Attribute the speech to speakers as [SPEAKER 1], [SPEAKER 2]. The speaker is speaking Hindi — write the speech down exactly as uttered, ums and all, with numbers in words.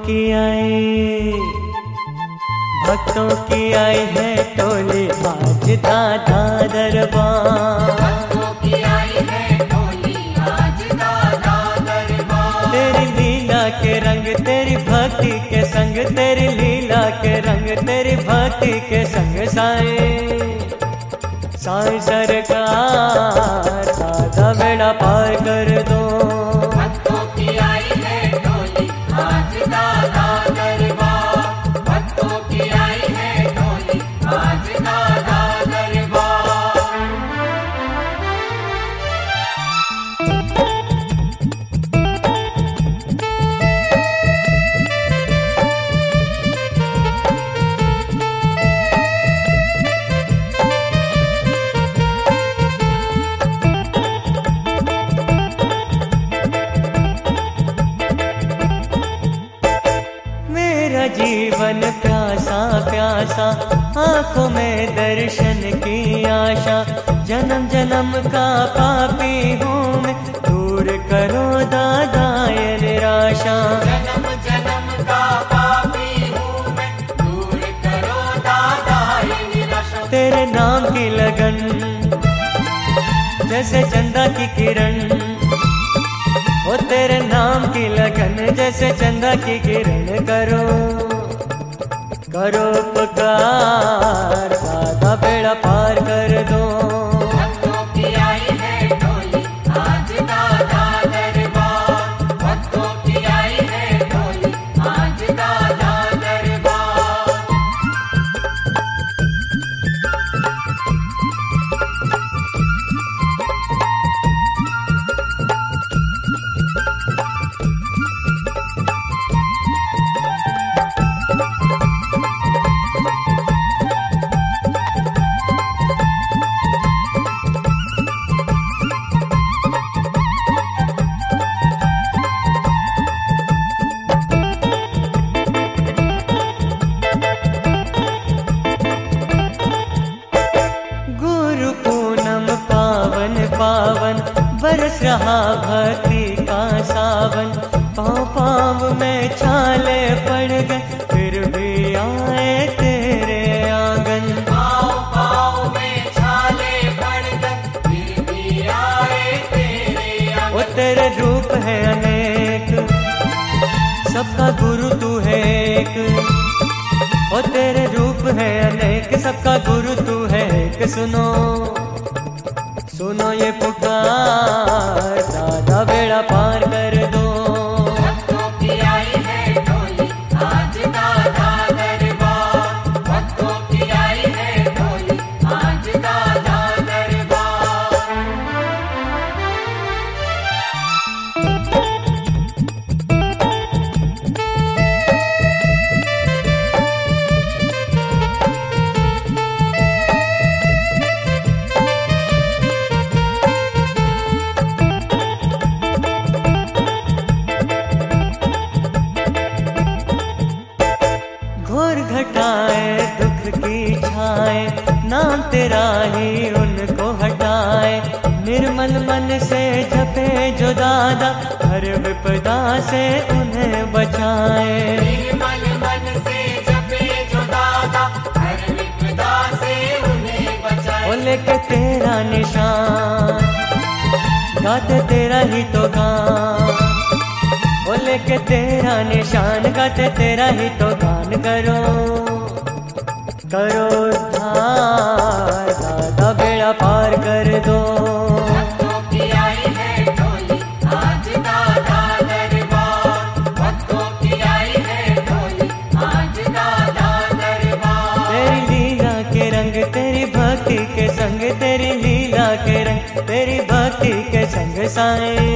[SPEAKER 1] की आई भक्तों की आई है टोली आज दादा दरबार।
[SPEAKER 2] भक्तों की आई है टोली आज दादा दरबार।
[SPEAKER 1] तेरी लीला के रंग तेरी भक्ति के संग, तेरी लीला के रंग तेरी भक्ति के संग साईं साईं सरकार दादा बेड़ा पार कर दो।
[SPEAKER 2] भक्तों की आई है टोली आज दादा दरबार। भक्तों की आई है टोली आज दादा दरबार।
[SPEAKER 1] मेरा जीवन प्यासा प्यासा आंखों में दर्शन की आशा, जन्म जन्म का पापी हूँ मैं दूर करो दादा ये निराशा।
[SPEAKER 2] जन्म जन्म का पापी हूँ मैं दूर करो दादा ये निराशा।
[SPEAKER 1] तेरे नाम की लगन जैसे चंदा की किरण, ओ तेरे नाम की लगन जैसे चंदा की किरण करो करो पुकार दादा बेड़ा पार कर दो।
[SPEAKER 2] भक्तों की आई है टोली आज दादा दरबार। भक्तों की आई है टोली आज दादा दरबार।
[SPEAKER 1] गुरु पूनम पावन पावन बरस रहा भक्ति का सावन, पाँव पाँव में छाले पड़ गए फिर भी आए तेरे आंगन।
[SPEAKER 2] पाँव पाँव में छाले पड़ गए फिर भी आए तेरे आंगन।
[SPEAKER 1] वो तेरे रूप है अनेक सबका गुरु तू है एक, ओ तेरे रूप है अनेक सबका गुरु तू है एक। सुनो सुनो ये पुकार दादा बेड़ा पार कर दो।
[SPEAKER 2] भक्तों की आई है टोली आज दादा दरबार। भक्तों की आई है टोली आज दादा दरबार।
[SPEAKER 1] घोर घटाए दुख की छाए नाम तेरा ही उनको हटाए, निर्मल मन से जपे जो दादा हर विपदा से उन्हें बचाए।
[SPEAKER 2] निर्मल मन से जपे जो दादा हर विपदा से उन्हें बचाए।
[SPEAKER 1] ओ लेके तेरा निशान गाते तेरा ही तो गान, ओ लेके तेरा निशान गाते तेरा ही तो गान। करो करो उद्धार दादा बेड़ा पार कर दो।
[SPEAKER 2] भक्तों की आई है टोली आज दादा दरबार। भक्तों की आई है टोली आज दादा दरबार।
[SPEAKER 1] तेरी लीला के रंग तेरी भक्ति के संग, तेरी लीला के रंग तेरी भक्ति के संग साईं